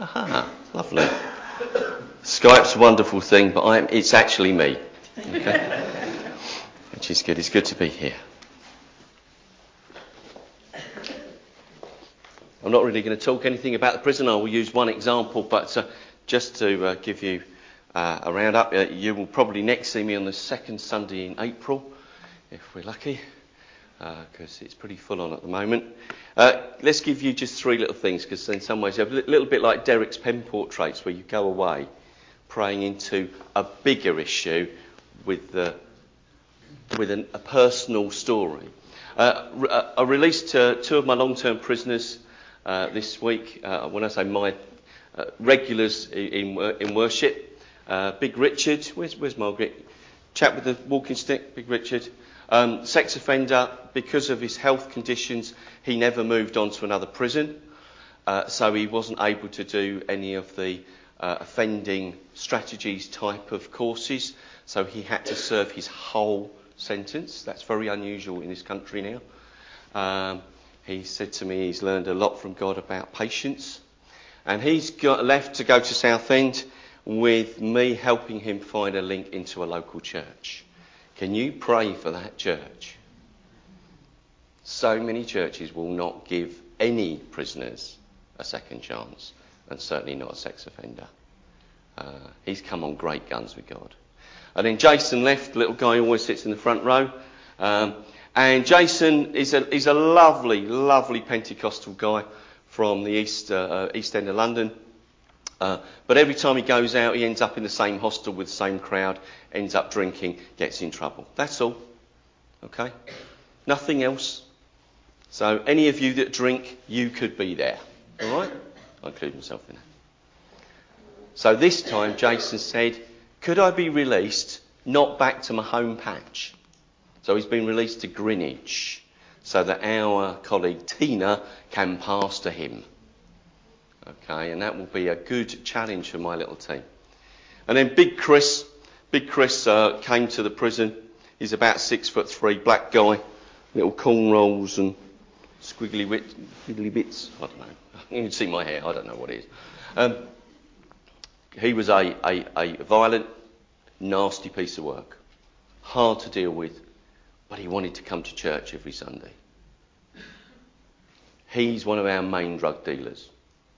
Aha, lovely. Skype's a wonderful thing, but it's actually me. Okay? Which is good. It's good to be here. I'm not really going to talk anything about the prison. I will use one example, but just to give you a roundup, you will probably next see me on the second Sunday in April, if we're lucky, because it's pretty full on at the moment. Let's give you just three little things, because in some ways you have a little bit like Derek's pen portraits, where you go away praying into a bigger issue with a personal story. I released two of my long-term prisoners this week. When I say my regulars in worship, Big Richard, where's Margaret? Chap with the walking stick, Big Richard. Sex offender, because of his health conditions, he never moved on to another prison. So he wasn't able to do any of the offending strategies type of courses. So he had to serve his whole sentence. That's very unusual in this country now. He said to me he's learned a lot from God about patience. And he's left to go to Southend with me helping him find a link into a local church. Can you pray for that church? So many churches will not give any prisoners a second chance, and certainly not a sex offender. He's come on great guns with God. And then Jason left, the little guy who always sits in the front row. And Jason is a lovely, lovely Pentecostal guy from the East End of London. But every time he goes out, he ends up in the same hostel with the same crowd, ends up drinking, gets in trouble. That's all. Okay? Nothing else. So any of you that drink, you could be there. All right? I include myself in that. So this time, Jason said, could I be released, not back to my home patch? So he's been released to Greenwich, so that our colleague Tina can pastor him. Okay, and that will be a good challenge for my little team. And then Big Chris came to the prison. He's about 6'3", black guy, little cornrows and squiggly bits. I don't know. You can see my hair. I don't know what it is. He was a violent, nasty piece of work, hard to deal with, but he wanted to come to church every Sunday. He's one of our main drug dealers.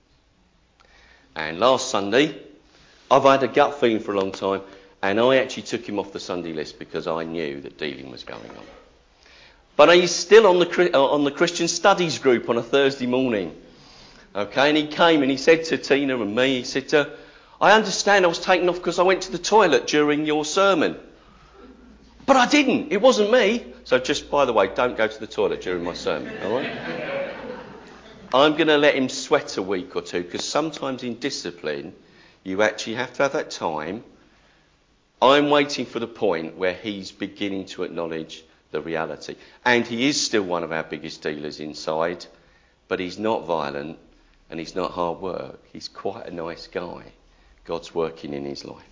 And last Sunday, I've had a gut feeling for a long time, and I actually took him off the Sunday list because I knew that dealing was going on. But he's still on the Christian Studies group on a Thursday morning. Okay, and he came and he said to Tina and me, he said, I understand I was taken off because I went to the toilet during your sermon. But I didn't. It wasn't me. So just, by the way, don't go to the toilet during my sermon, all right? I'm going to let him sweat a week or two, because sometimes in discipline, you actually have to have that time. I'm waiting for the point where he's beginning to acknowledge the reality. And he is still one of our biggest dealers inside, but he's not violent and he's not hard work. He's quite a nice guy. God's working in his life.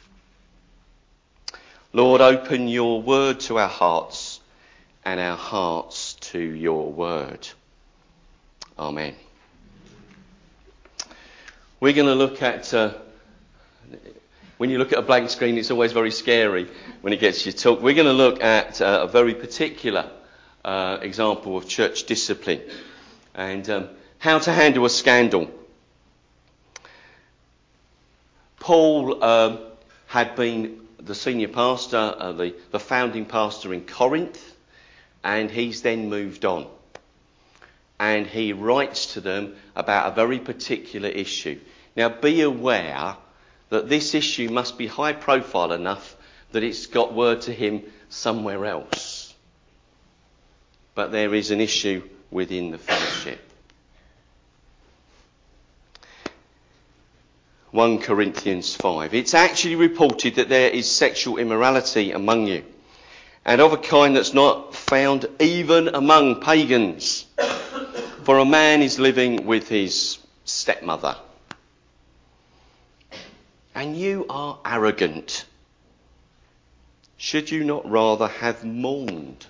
Lord, open your word to our hearts and our hearts to your word. Amen. We're going to look at, when you look at a blank screen, it's always very scary when it gets you to talk. We're going to look at a very particular example of church discipline and how to handle a scandal. Paul had been the senior pastor, the founding pastor in Corinth, and he's then moved on. And he writes to them about a very particular issue. Now be aware that this issue must be high profile enough that it's got word to him somewhere else. But there is an issue within the fellowship. 1 Corinthians 5. It's actually reported that there is sexual immorality among you, and of a kind that's not found even among pagans. For a man is living with his stepmother. And you are arrogant. Should you not rather have mourned,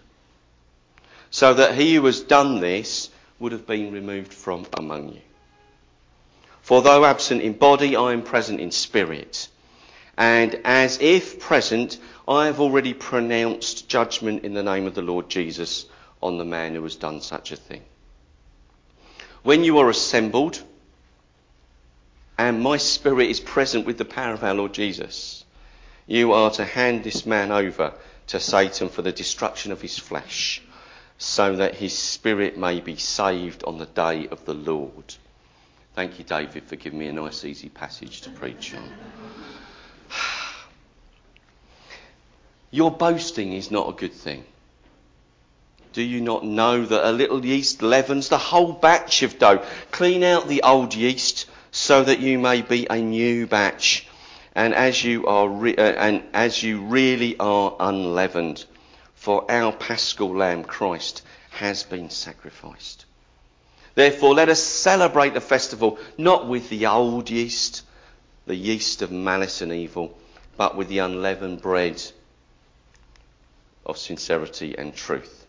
so that he who has done this would have been removed from among you? For though absent in body, I am present in spirit. And as if present, I have already pronounced judgment in the name of the Lord Jesus on the man who has done such a thing. When you are assembled, and my spirit is present with the power of our Lord Jesus, you are to hand this man over to Satan for the destruction of his flesh, so that his spirit may be saved on the day of the Lord. Thank you, David, for giving me a nice, easy passage to preach on. Your boasting is not a good thing. Do you not know that a little yeast leavens the whole batch of dough? Clean out the old yeast so that you may be a new batch, and as you really are unleavened. For our Paschal Lamb, Christ, has been sacrificed. Therefore, let us celebrate the festival not with the old yeast, the yeast of malice and evil, but with the unleavened bread of sincerity and truth.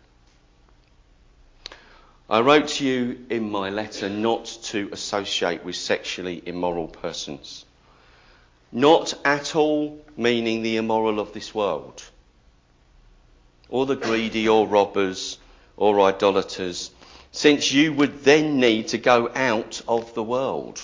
I wrote to you in my letter not to associate with sexually immoral persons. Not at all meaning the immoral of this world, or the greedy, or robbers, or idolaters, since you would then need to go out of the world.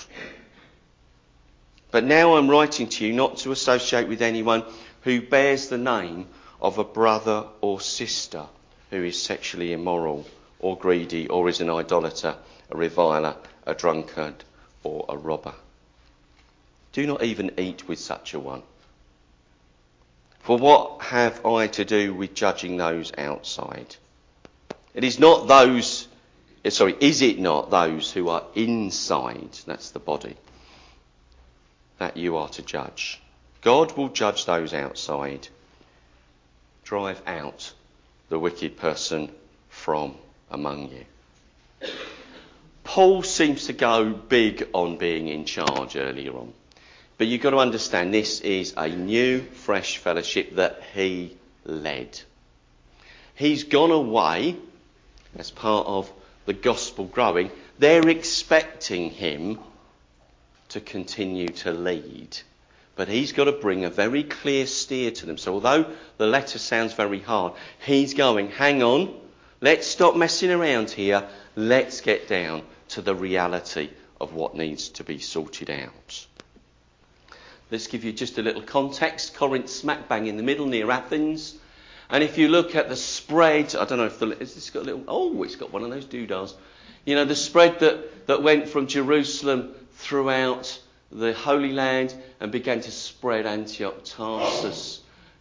But now I'm writing to you not to associate with anyone who bears the name of a brother or sister who is sexually immoral, or greedy, or is an idolater, a reviler, a drunkard, or a robber. Do not even eat with such a one. For what have I to do with judging those outside? Is it not those who are inside, that's the body, that you are to judge? God will judge those outside. Drive out the wicked person from among you. Paul seems to go big on being in charge earlier on. But you've got to understand, this is a new, fresh fellowship that he led. He's gone away as part of the gospel growing. They're expecting him to continue to lead. But he's got to bring a very clear steer to them. So although the letter sounds very hard, he's going, hang on, let's stop messing around here. Let's get down to the reality of what needs to be sorted out. Let's give you just a little context. Corinth smack bang in the middle near Athens. And if you look at the spread, I don't know if it's got a little, it's got one of those doodahs. You know, the spread that went from Jerusalem throughout the Holy Land and began to spread Antioch, Tarsus,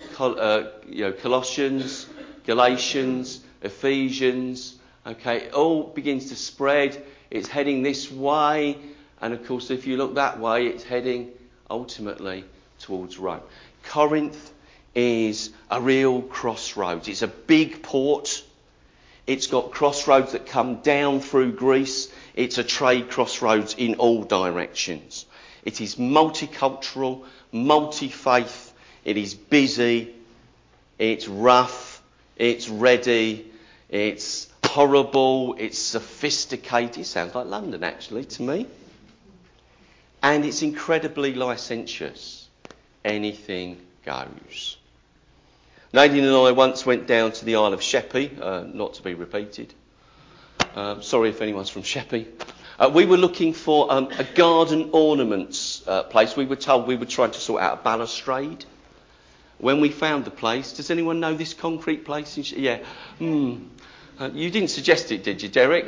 Colossians, Galatians, Ephesians. Okay, it all begins to spread. It's heading this way. And of course, if you look that way, it's heading ultimately towards Rome. Corinth is a real crossroads. It's a big port. It's got crossroads that come down through Greece. It's a trade crossroads in all directions. It is multicultural, multi-faith. It is busy. It's rough. It's ready. It's horrible. It's sophisticated. Sounds like London, actually, to me. And it's incredibly licentious. Anything goes. Nadine and I once went down to the Isle of Sheppey, not to be repeated. Sorry if anyone's from Sheppey. We were looking for a garden ornaments place. We were told we were trying to sort out a balustrade. When we found the place, does anyone know this concrete place? Yeah. You didn't suggest it, did you, Derek?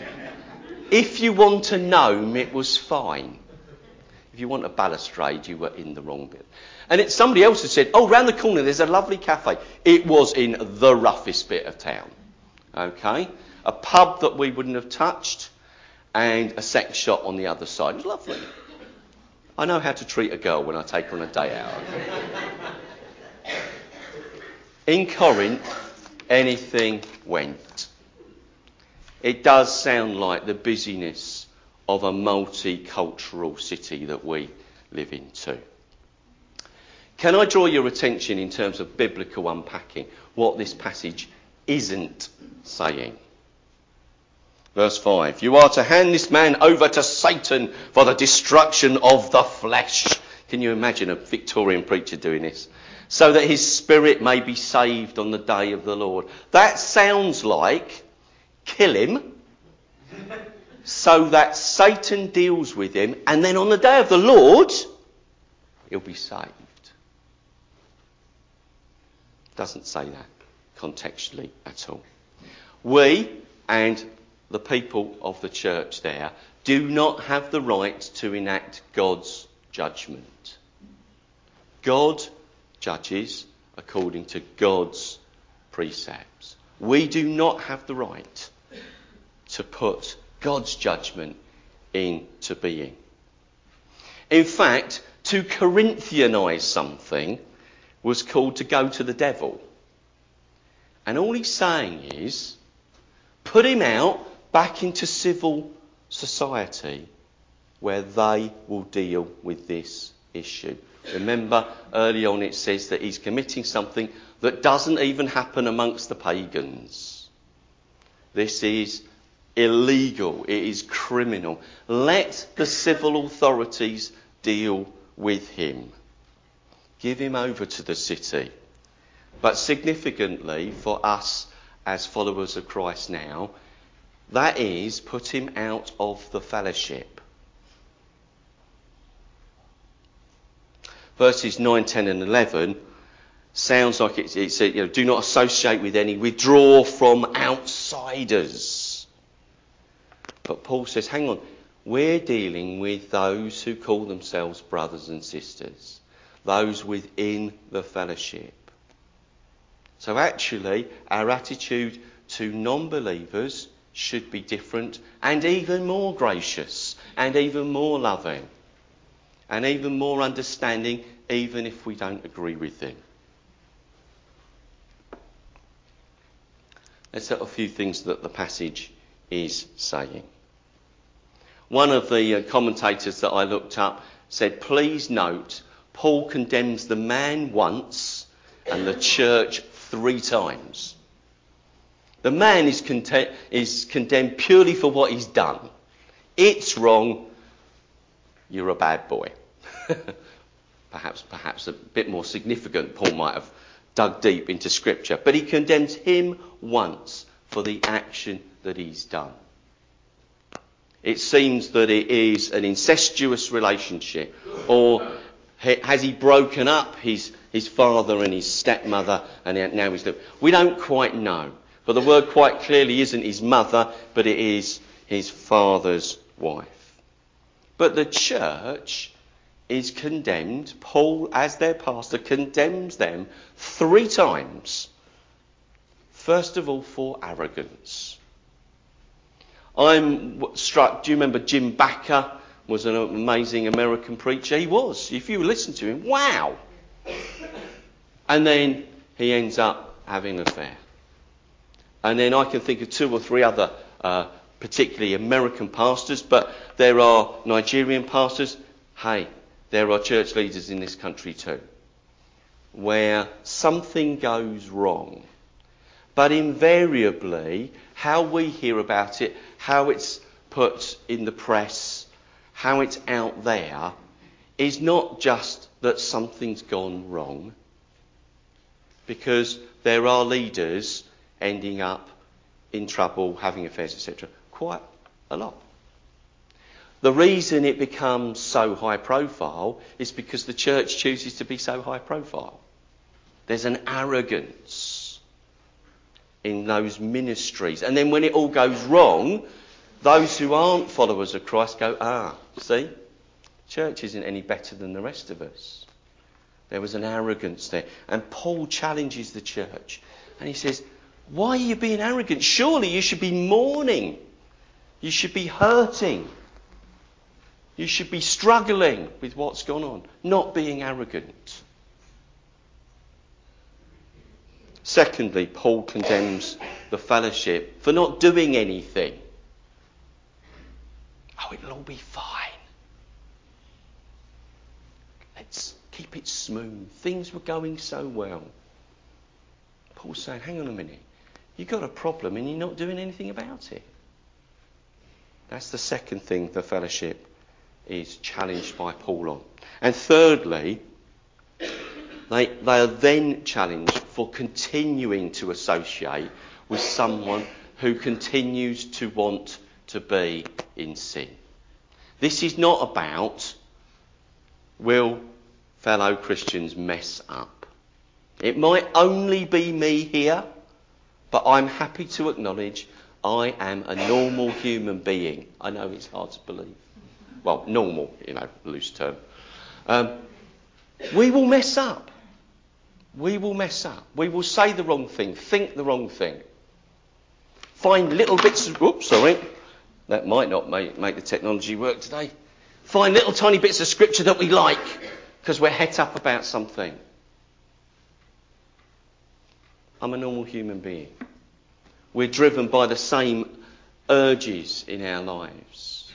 If you want a gnome, it was fine. If you want a balustrade, you were in the wrong bit. And somebody else had said, round the corner there's a lovely cafe. It was in the roughest bit of town. Okay? A pub that we wouldn't have touched and a sex shop on the other side. It was lovely. I know how to treat a girl when I take her on a day out. In Corinth, anything went. It does sound like the busyness of a multicultural city that we live in too. Can I draw your attention in terms of biblical unpacking what this passage isn't saying? Verse 5. You are to hand this man over to Satan for the destruction of the flesh. Can you imagine a Victorian preacher doing this? So that his spirit may be saved on the day of the Lord. That sounds like kill him so that Satan deals with him, and then on the day of the Lord he'll be saved. Doesn't say that contextually at all. We and the people of the church there do not have the right to enact God's judgment. God judges according to God's precepts. We do not have the right to put God's judgment into being. In fact, to Corinthianise something was called to go to the devil. And all he's saying is, put him out back into civil society where they will deal with this issue. Remember, early on it says that he's committing something that doesn't even happen amongst the pagans. This is illegal. It is criminal. Let the civil authorities deal with him. Give him over to the city. But significantly for us as followers of Christ now, that is, put him out of the fellowship. Verses 9, 10 and 11 sounds like it's do not associate with any, withdraw from outsiders. But Paul says, hang on, we're dealing with those who call themselves brothers and sisters, those within the fellowship. So actually, our attitude to non-believers should be different and even more gracious and even more loving and even more understanding, even if we don't agree with them. Let's look at a few things that the passage is saying. One of the commentators that I looked up said, please note, Paul condemns the man once and the church 3 times. The man is condemned purely for what he's done. It's wrong. You're a bad boy. Perhaps a bit more significant. Paul might have dug deep into Scripture. But he condemns him once for the action that he's done. It seems that it is an incestuous relationship. Or has he broken up his father and his stepmother and now he's... We don't quite know. But the word quite clearly isn't his mother, but it is his father's wife. But the church is condemned. Paul, as their pastor, condemns them 3 times. First of all, for arrogance. I'm struck, do you remember Jim Bakker was an amazing American preacher? He was. If you listen to him, wow. And then he ends up having an affair. And then I can think of 2 or 3 other particularly American pastors, but there are Nigerian pastors. Hey, there are church leaders in this country too, where something goes wrong. But invariably, how we hear about it, how it's put in the press, how it's out there, is not just that something's gone wrong, because there are leaders ending up in trouble, having affairs, etc. Quite a lot. The reason it becomes so high profile is because the church chooses to be so high profile. There's an arrogance in those ministries. And then when it all goes wrong, those who aren't followers of Christ go, see, church isn't any better than the rest of us. There was an arrogance there. And Paul challenges the church. And he says, why are you being arrogant? Surely you should be mourning. You should be hurting. You should be struggling with what's gone on, not being arrogant. Secondly, Paul condemns the fellowship for not doing anything. Oh, it'll all be fine. Let's keep it smooth. Things were going so well. Paul's saying, hang on a minute. You've got a problem and you're not doing anything about it. That's the second thing the fellowship is challenged by Paul on. And thirdly, they are then challenged for continuing to associate with someone who continues to want to be in sin. This is not about, will fellow Christians mess up? It might only be me here, but I'm happy to acknowledge I am a normal human being. I know it's hard to believe. Well, normal, loose term. We will mess up. We will mess up. We will say the wrong thing, think the wrong thing. Find little bits of... Oops, sorry. That might not make the technology work today. Find little tiny bits of scripture that we like because we're het up about something. I'm a normal human being. We're driven by the same urges in our lives.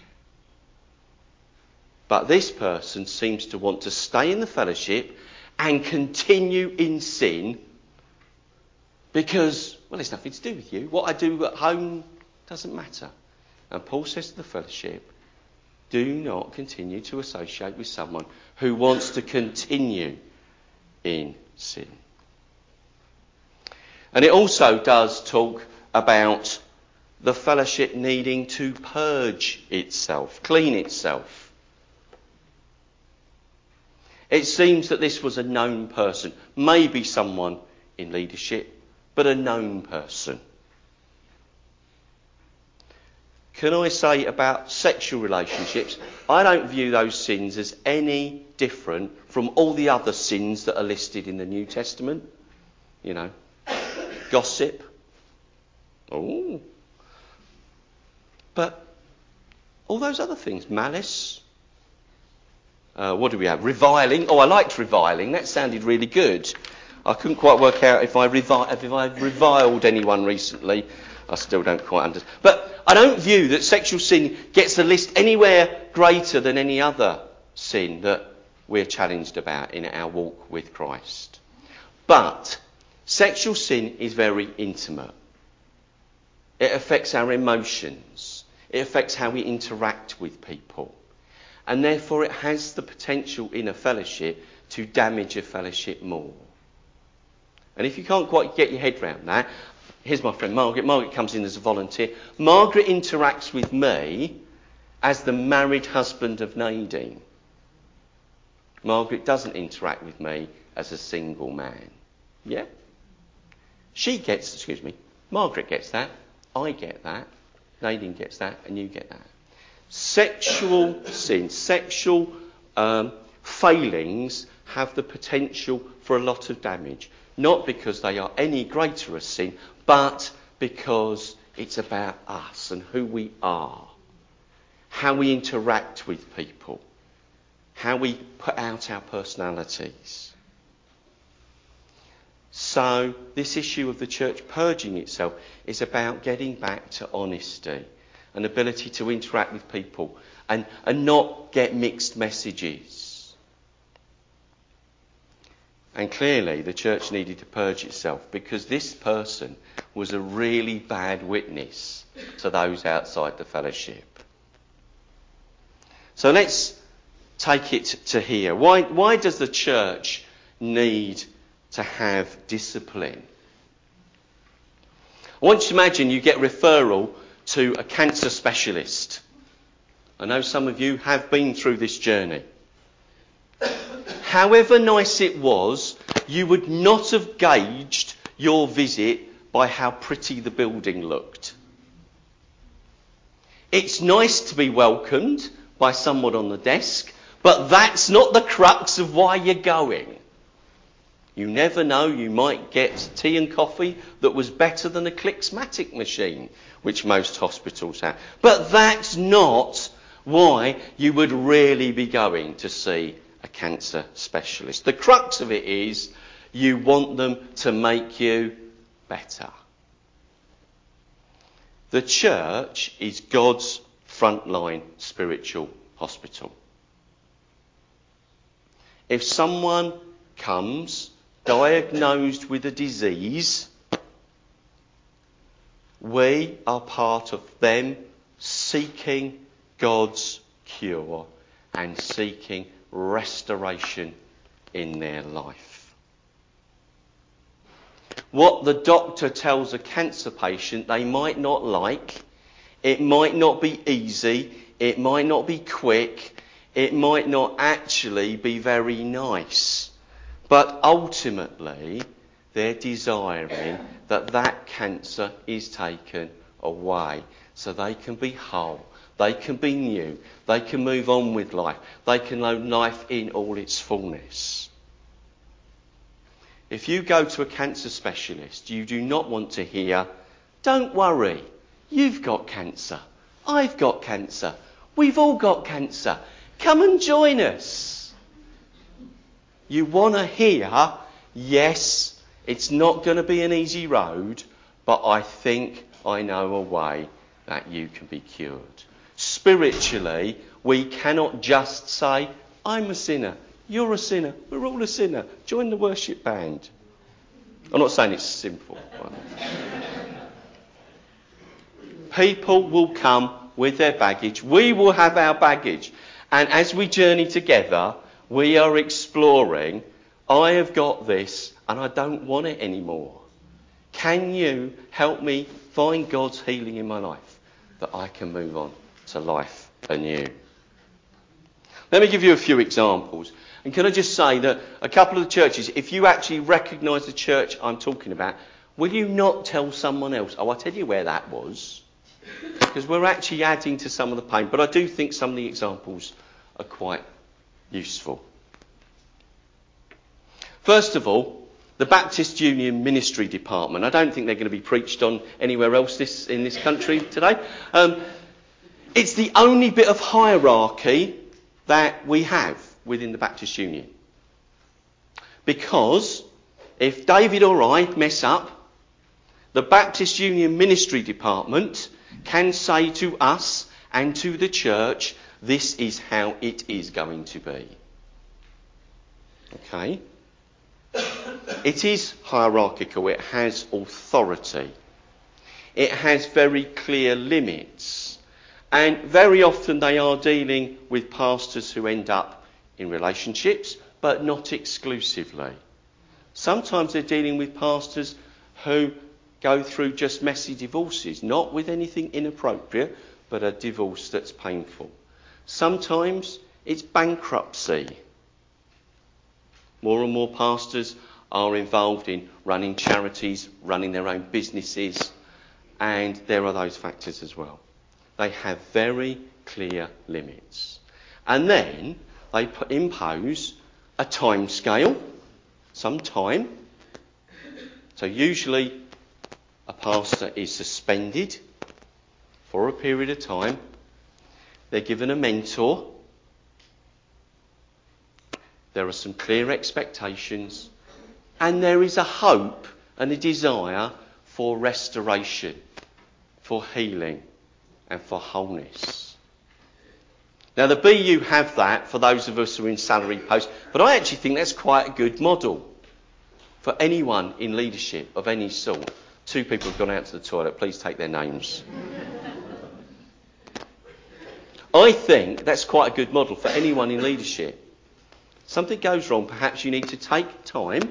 But this person seems to want to stay in the fellowship and continue in sin because, well, it's nothing to do with you. What I do at home doesn't matter. And Paul says to the fellowship, do not continue to associate with someone who wants to continue in sin. And it also does talk about the fellowship needing to purge itself, clean itself. It seems that this was a known person, maybe someone in leadership, but a known person. Can I say about sexual relationships, I don't view those sins as any different from all the other sins that are listed in the New Testament. Gossip. Oh. But all those other things, malice. What do we have? Reviling. Oh, I liked reviling. That sounded really good. I couldn't quite work out if I've reviled anyone recently. I still don't quite understand. But I don't view that sexual sin gets a list anywhere greater than any other sin that we're challenged about in our walk with Christ. But sexual sin is very intimate. It affects our emotions. It affects how we interact with people. And therefore it has the potential in a fellowship to damage a fellowship more. And if you can't quite get your head round that, here's my friend Margaret. Margaret comes in as a volunteer. Margaret interacts with me as the married husband of Nadine. Margaret doesn't interact with me as a single man. Yeah? Margaret gets that. I get that. Nadine gets that. And you get that. Sexual sin, sexual failings have the potential for a lot of damage. Not because they are any greater a sin, but because it's about us and who we are. How we interact with people. How we put out our personalities. So this issue of the church purging itself is about getting back to honesty. An ability to interact with people and not get mixed messages. And clearly the church needed to purge itself because this person was a really bad witness to those outside the fellowship. So let's take it to here. Why does the church need to have discipline? I want you to imagine you get a referral to a cancer specialist. I know some of you have been through this journey. However nice it was, you would not have gauged your visit by how pretty the building looked. It's nice to be welcomed by someone on the desk, but that's not the crux of why you're going. You never know, you might get tea and coffee that was better than a Clicksmatic machine, which most hospitals have. But that's not why you would really be going to see a cancer specialist. The crux of it is you want them to make you better. The church is God's frontline spiritual hospital. If someone comes diagnosed with a disease, we are part of them seeking God's cure and seeking restoration in their life. What the doctor tells a cancer patient they might not like, it might not be easy, it might not be quick, it might not actually be very nice. But ultimately, they're desiring that that cancer is taken away so they can be whole, they can be new, they can move on with life, they can know life in all its fullness. If you go to a cancer specialist, you do not want to hear, "Don't worry, you've got cancer, I've got cancer, we've all got cancer, come and join us." You want to hear, "Yes, it's not going to be an easy road, but I think I know a way that you can be cured." Spiritually, we cannot just say, "I'm a sinner, you're a sinner, we're all a sinner, join the worship band." I'm not saying it's simple. People will come with their baggage. We will have our baggage. And as we journey together, we are exploring, I have got this and I don't want it anymore. Can you help me find God's healing in my life that I can move on to life anew? Let me give you a few examples. And can I just say that a couple of the churches, if you actually recognise the church I'm talking about, will you not tell someone else, "Oh, I'll tell you where that was"? Because we're actually adding to some of the pain. But I do think some of the examples are quite useful. First of all, the Baptist Union Ministry Department. I don't think they're going to be preached on anywhere else in this country today. It's the only bit of hierarchy that we have within the Baptist Union. Because if David or I mess up, the Baptist Union Ministry Department can say to us and to the church, "This is how it is going to be." Okay? It is hierarchical. It has authority. It has very clear limits. And very often they are dealing with pastors who end up in relationships, but not exclusively. Sometimes they're dealing with pastors who go through just messy divorces, not with anything inappropriate, but a divorce that's painful. Sometimes it's bankruptcy. More and more pastors are involved in running charities, running their own businesses, and there are those factors as well. They have very clear limits. And then they impose a time scale, some time. So usually a pastor is suspended for a period of time. They're given a mentor. There are some clear expectations. And there is a hope and a desire for restoration, for healing, and for wholeness. Now the BU have that for those of us who are in salary posts, but I actually think that's quite a good model for anyone in leadership of any sort. 2 people have gone out to the toilet. Please take their names. I think that's quite a good model for anyone in leadership. Something goes wrong, perhaps you need to take time,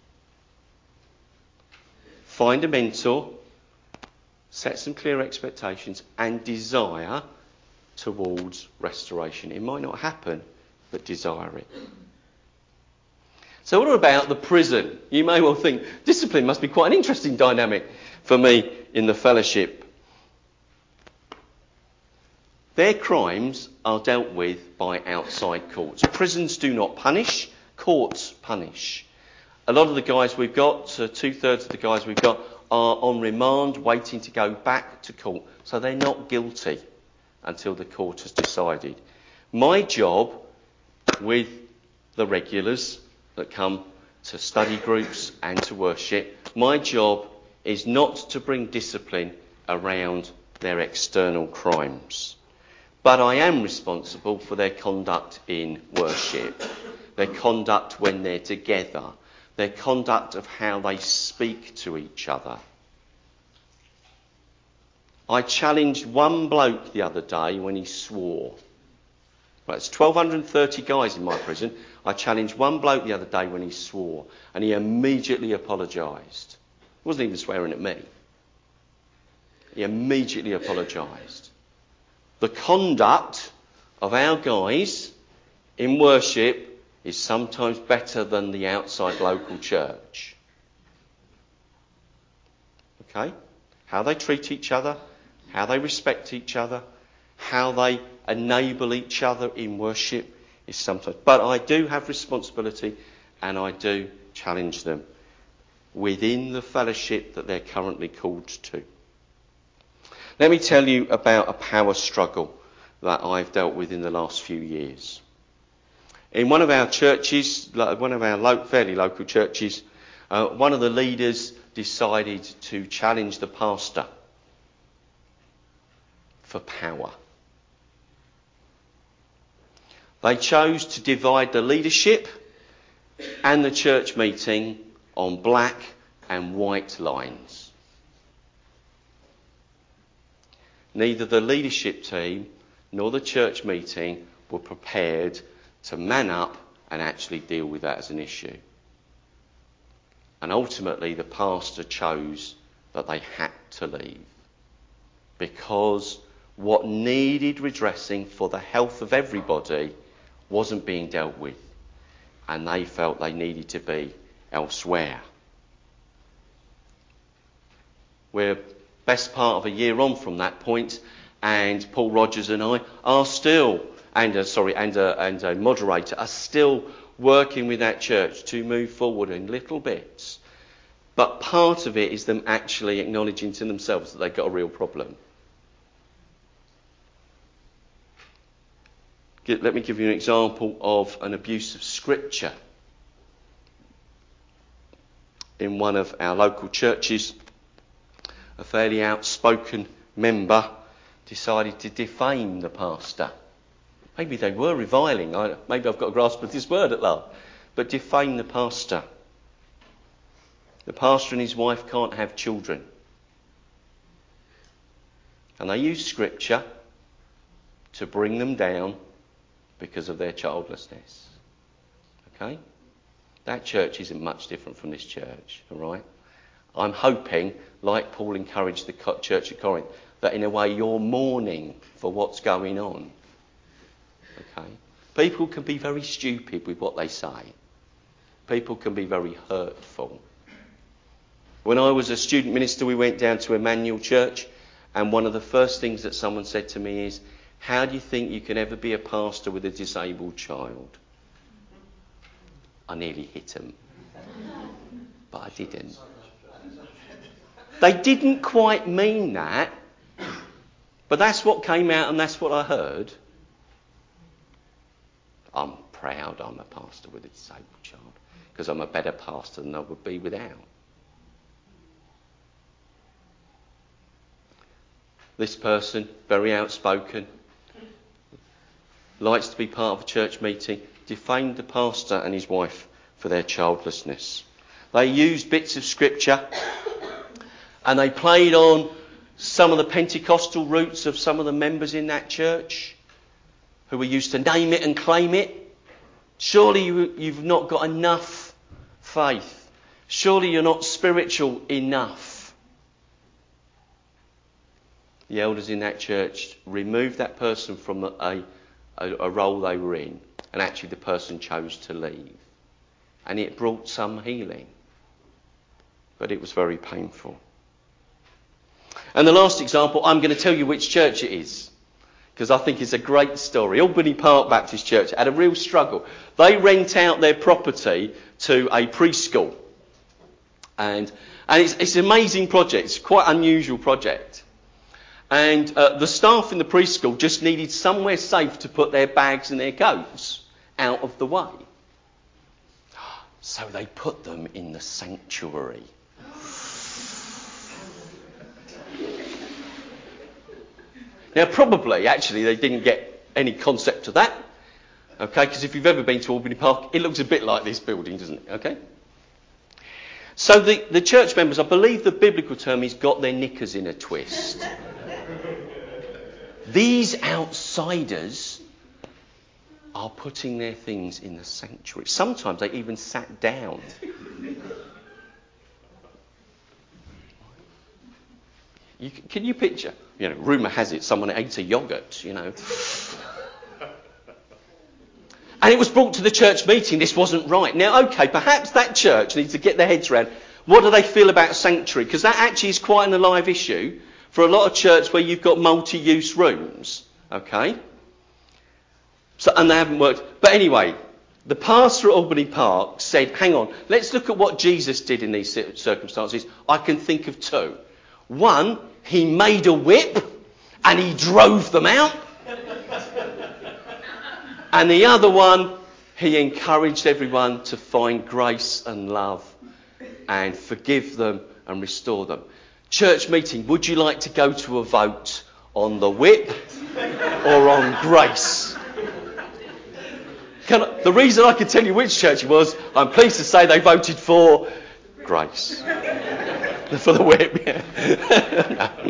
find a mentor, set some clear expectations and desire towards restoration. It might not happen, but desire it. So what about the prison? You may well think discipline must be quite an interesting dynamic for me in the fellowship. Their crimes are dealt with by outside courts. Prisons do not punish, courts punish. A lot of the guys we've got, 2/3 of the guys we've got, are on remand waiting to go back to court. So they're not guilty until the court has decided. My job with the regulars that come to study groups and to worship, my job is not to bring discipline around their external crimes. But I am responsible for their conduct in worship, their conduct when they're together, their conduct of how they speak to each other. I challenged one bloke the other day when he swore. Right, it's 1,230 guys in my prison. I challenged one bloke the other day when he swore, and he immediately apologised. He wasn't even swearing at me. He immediately apologised. The conduct of our guys in worship is sometimes better than the outside local church. Okay? How they treat each other, how they respect each other, how they enable each other in worship is sometimes. But I do have responsibility, and I do challenge them within the fellowship that they're currently called to. Let me tell you about a power struggle that I've dealt with in the last few years. In one of our churches, one of our fairly local churches, one of the leaders decided to challenge the pastor for power. They chose to divide the leadership and the church meeting on black and white lines. Neither the leadership team nor the church meeting were prepared to man up and actually deal with that as an issue. And ultimately the pastor chose that they had to leave because what needed redressing for the health of everybody wasn't being dealt with, and they felt they needed to be elsewhere. We're best part of a year on from that point, and Paul Rogers and I are still, and a moderator are still working with that church to move forward in little bits. But part of it is them actually acknowledging to themselves that they've got a real problem. Let me give you an example of an abuse of scripture. In one of our local churches, a fairly outspoken member decided to defame the pastor. Maybe they were reviling. Maybe I've got a grasp of this word at last. But defame the pastor. The pastor and his wife can't have children. And they use scripture to bring them down because of their childlessness. Okay? That church isn't much different from this church, all right? I'm hoping, like Paul encouraged the church at Corinth, that in a way you're mourning for what's going on. Okay? People can be very stupid with what they say. People can be very hurtful. When I was a student minister, we went down to Emmanuel Church, and one of the first things that someone said to me is, how do you think you can ever be a pastor with a disabled child? I nearly hit them, but I didn't. They didn't quite mean that, but that's what came out and that's what I heard. I'm proud I'm a pastor with a disabled child because I'm a better pastor than I would be without. This person, very outspoken, likes to be part of a church meeting, defamed the pastor and his wife for their childlessness. They used bits of scripture and they played on some of the Pentecostal roots of some of the members in that church who were used to name it and claim it. Surely you've not got enough faith. Surely you're not spiritual enough. The elders in that church removed that person from a role they were in, and actually the person chose to leave. And it brought some healing. But it was very painful. And the last example, I'm going to tell you which church it is, because I think it's a great story. Albany Park Baptist Church had a real struggle. They rent out their property to a preschool. And it's an amazing project. It's quite an unusual project. And the staff in the preschool just needed somewhere safe to put their bags and their coats out of the way. So they put them in the sanctuary. Now, probably, actually, they didn't get any concept of that. Okay, because if you've ever been to Albany Park, it looks a bit like this building, doesn't it? Okay. So the church members, I believe the biblical term is got their knickers in a twist. These outsiders are putting their things in the sanctuary. Sometimes they even sat down. Can you picture? Rumour has it someone ate a yoghurt, And it was brought to the church meeting. This wasn't right. Now, okay, perhaps that church needs to get their heads around what do they feel about sanctuary? Because that actually is quite an alive issue for a lot of church where you've got multi-use rooms. Okay? And they haven't worked. But anyway, the pastor at Albany Park said, hang on, let's look at what Jesus did in these circumstances. I can think of two. One, he made a whip and he drove them out. And the other one, he encouraged everyone to find grace and love and forgive them and restore them. Church meeting, would you like to go to a vote on the whip or on grace? The reason I can tell you which church it was, I'm pleased to say they voted for grace. For the whip, yeah. No.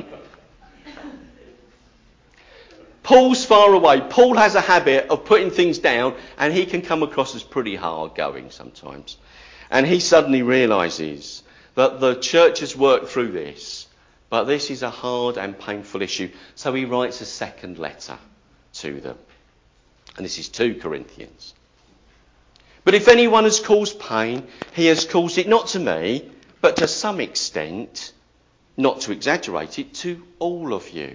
Paul's far away. Paul has a habit of putting things down, and he can come across as pretty hard going sometimes. And he suddenly realises that the church has worked through this, but this is a hard and painful issue. So he writes a second letter to them. And this is 2 Corinthians. But if anyone has caused pain, he has caused it not to me, but to some extent, not to exaggerate it, to all of you.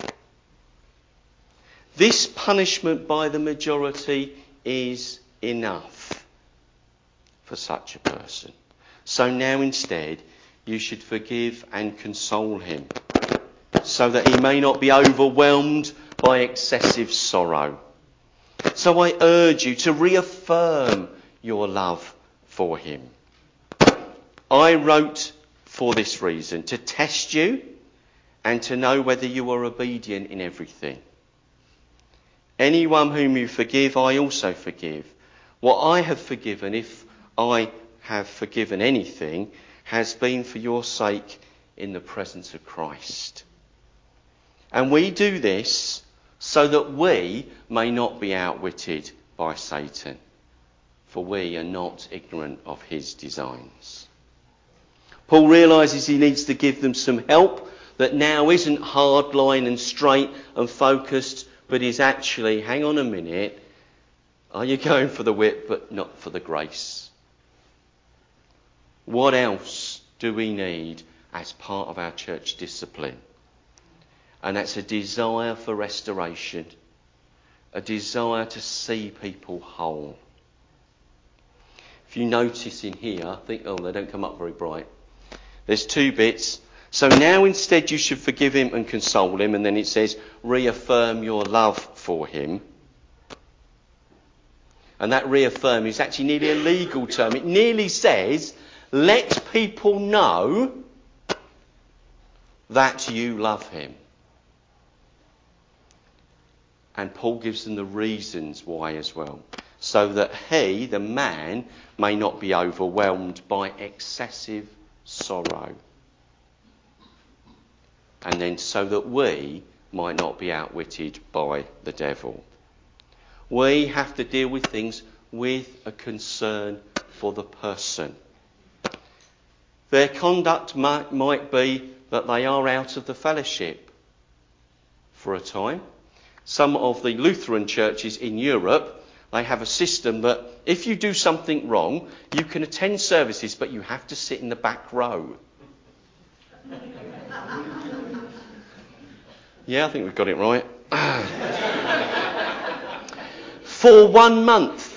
This punishment by the majority is enough for such a person. So now instead, you should forgive and console him, so that he may not be overwhelmed by excessive sorrow. So I urge you to reaffirm your love for him. I wrote for this reason, to test you and to know whether you are obedient in everything. Anyone whom you forgive, I also forgive. What I have forgiven, if I have forgiven anything, has been for your sake in the presence of Christ. And we do this so that we may not be outwitted by Satan, for we are not ignorant of his designs. Paul realises he needs to give them some help that now isn't hardline and straight and focused, but is actually, hang on a minute, are you going for the whip but not for the grace? What else do we need as part of our church discipline? And that's a desire for restoration, a desire to see people whole. If you notice in here, I think, they don't come up very bright. There's 2 bits. So now instead you should forgive him and console him. And then it says, reaffirm your love for him. And that reaffirm is actually nearly a legal term. It nearly says, let people know that you love him. And Paul gives them the reasons why as well. So that he, the man, may not be overwhelmed by excessive sorrow. And then so that we might not be outwitted by the devil. We have to deal with things with a concern for the person. Their conduct might be that they are out of the fellowship for a time. Some of the Lutheran churches in Europe, they have a system that if you do something wrong, you can attend services, but you have to sit in the back row. Yeah, I think we've got it right. For 1 month.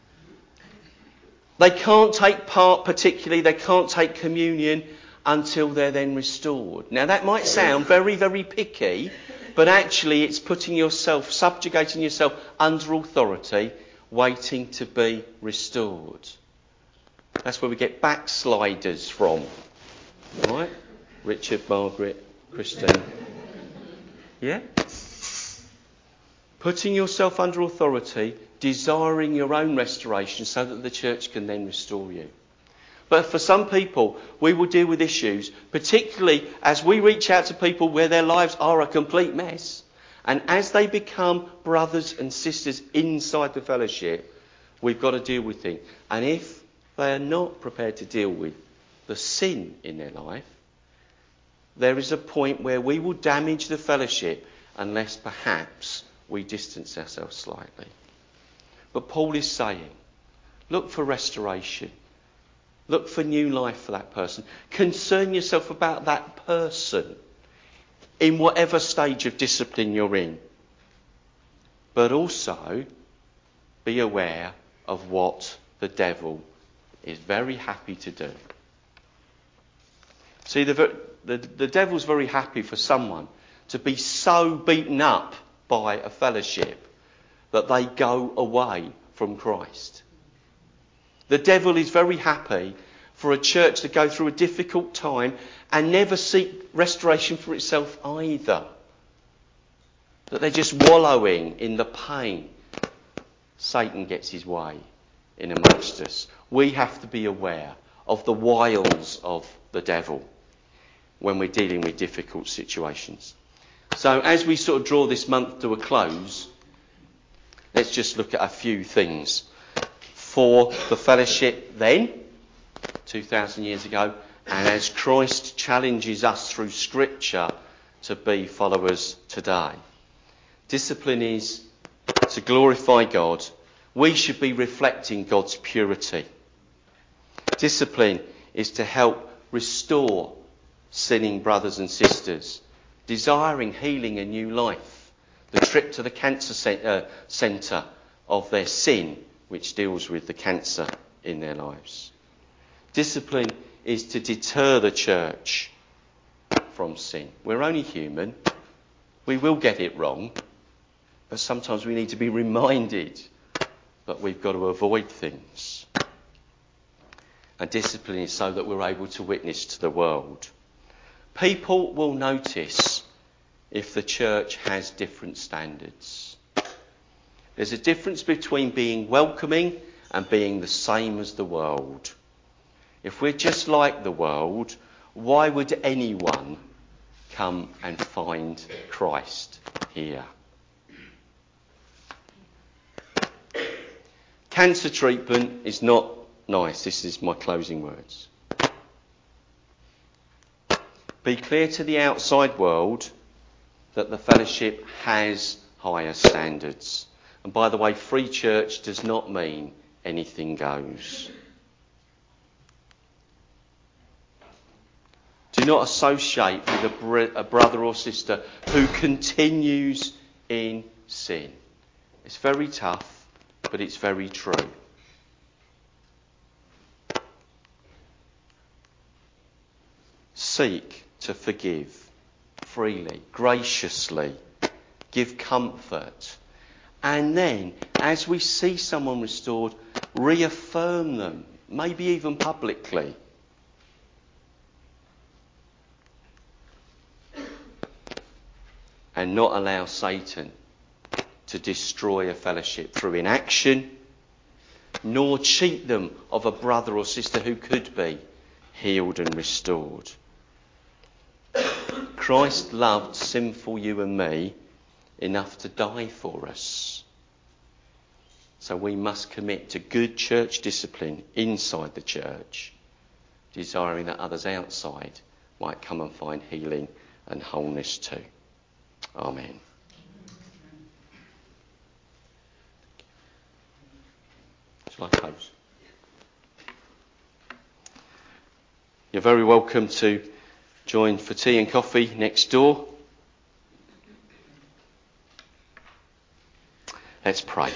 They can't take part particularly, they can't take communion until they're then restored. Now that might sound very, very picky, but actually it's putting yourself, subjugating yourself under authority, waiting to be restored. That's where we get backsliders from. Right? Richard, Margaret, Christine. Yeah? Putting yourself under authority, desiring your own restoration so that the church can then restore you. But for some people, we will deal with issues, particularly as we reach out to people where their lives are a complete mess. And as they become brothers and sisters inside the fellowship, we've got to deal with things. And if they are not prepared to deal with the sin in their life, there is a point where we will damage the fellowship unless perhaps we distance ourselves slightly. But Paul is saying, look for restoration. Look for new life for that person. Concern yourself about that person in whatever stage of discipline you're in. But also be aware of what the devil is very happy to do. See, the devil's very happy for someone to be so beaten up by a fellowship that they go away from Christ. The devil is very happy for a church to go through a difficult time and never seek restoration for itself either. That they're just wallowing in the pain. Satan gets his way in amongst us. We have to be aware of the wiles of the devil when we're dealing with difficult situations. So as we sort of draw this month to a close, let's just look at a few things for the fellowship then, 2,000 years ago, and as Christ challenges us through Scripture to be followers today. Discipline is to glorify God. We should be reflecting God's purity. Discipline is to help restore sinning brothers and sisters, desiring healing and new life. The trip to the cancer centre of their sin, which deals with the cancer in their lives. Discipline is to deter the church from sin. We're only human. We will get it wrong. But sometimes we need to be reminded that we've got to avoid things. And discipline is so that we're able to witness to the world. People will notice if the church has different standards. There's a difference between being welcoming and being the same as the world. If we're just like the world, why would anyone come and find Christ here? Cancer treatment is not nice. This is my closing words. Be clear to the outside world that the fellowship has higher standards. And by the way, free church does not mean anything goes. Do not associate with a brother or sister who continues in sin. It's very tough, but it's very true. Seek to forgive freely, graciously, give comfort. And then, as we see someone restored, reaffirm them, maybe even publicly. And not allow Satan to destroy a fellowship through inaction, nor cheat them of a brother or sister who could be healed and restored. Christ loved sinful you and me enough to die for us. So we must commit to good church discipline inside the church, desiring that others outside might come and find healing and wholeness too. Amen. Shall I close? You're very welcome to join for tea and coffee next door. Let's pray.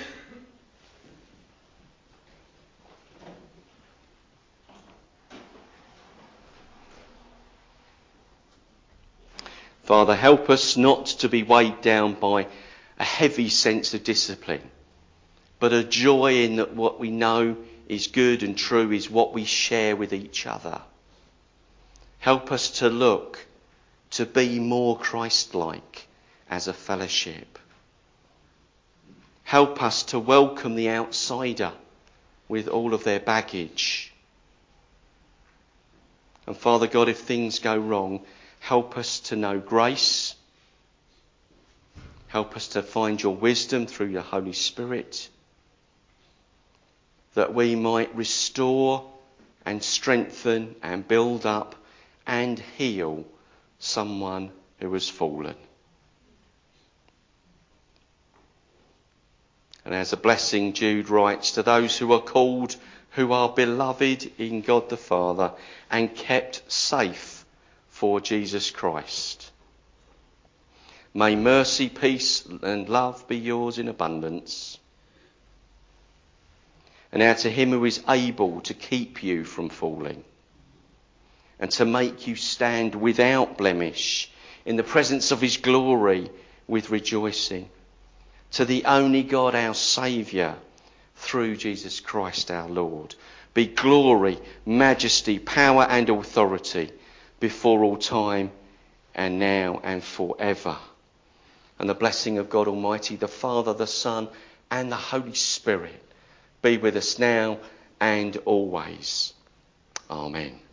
Father, help us not to be weighed down by a heavy sense of discipline, but a joy in that what we know is good and true is what we share with each other. Help us to look to be more Christ-like as a fellowship. Help us to welcome the outsider with all of their baggage. And Father God, if things go wrong, help us to know grace. Help us to find your wisdom through your Holy Spirit, that we might restore and strengthen and build up and heal someone who has fallen. And as a blessing, Jude writes, to those who are called, who are beloved in God the Father and kept safe for Jesus Christ. May mercy, peace and love be yours in abundance. And now to him who is able to keep you from falling and to make you stand without blemish in the presence of his glory with rejoicing. To the only God, our Saviour, through Jesus Christ our Lord, be glory, majesty, power and authority before all time and now and forever. And the blessing of God Almighty, the Father, the Son and the Holy Spirit be with us now and always. Amen.